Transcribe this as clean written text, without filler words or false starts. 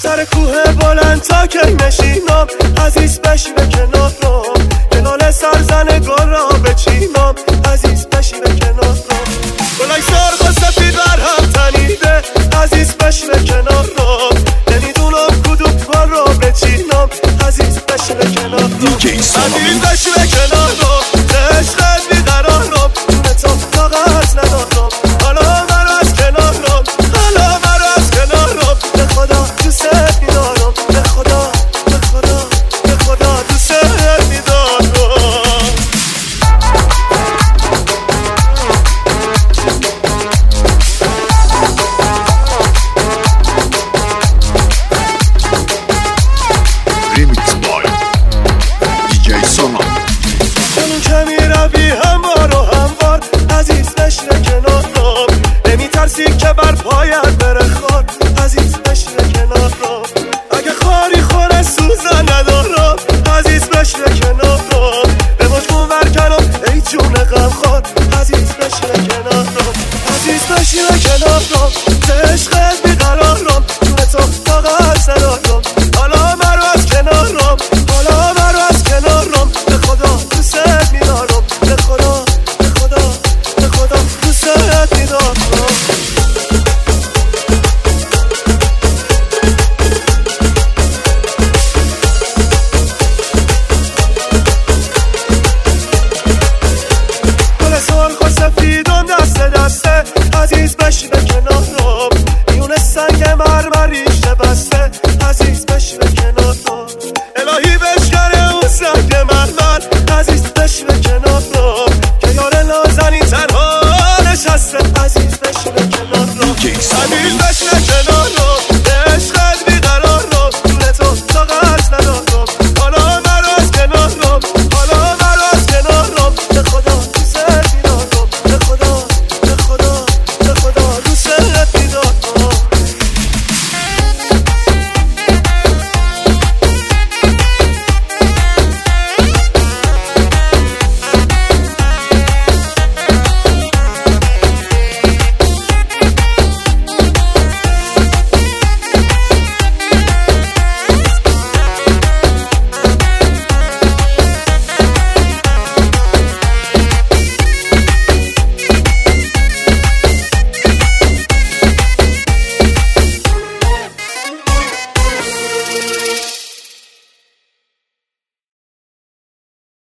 سر کوه بلند تا کی نشینم، عزیز بشی به کنارم، کنال سرزن گل را بچینم، عزیز بشی به کنارم. گلای سرخ و سفید بر هم تنیده، عزیز بشی به کنارم، نمیدونم کدوم گل را بچینم، عزیز بشی به کنارم، عزیز بشی به کنارم، عشقت بیقرارم، دونه تا طاقت ندارم، حالا مرا از کنارم، حالا مرا از کنارم، به خدا دوست میدارم، به خدا به خدا به خدا دوست میدارم. Remix by DJ Sona. جنون که میروی هموار و هموار، عزیز بشی کنارم، نمی ترسی که بر پایت بره خار، عزیز بشی کنارم، اگه خاری خوره سوزن ندارم، عزیز بشی کنارم، به مجموع برکنم ای جون غم خار، عزیز بشی کنارم، عزیز بشی کنارم، عشقت بیقرارم، جون تو طاقت ندارم، حالا مرا از کنارم، حالا مرا از کنارم، به خدا دوست میدارم، به خدا به خدا به خدا دوست میدارم. گل سرخ و سفیدم دست دسته، عزیز بشی به کنارم، میونه سنگ مرمریش بسته، عزیز بشی به کنارم.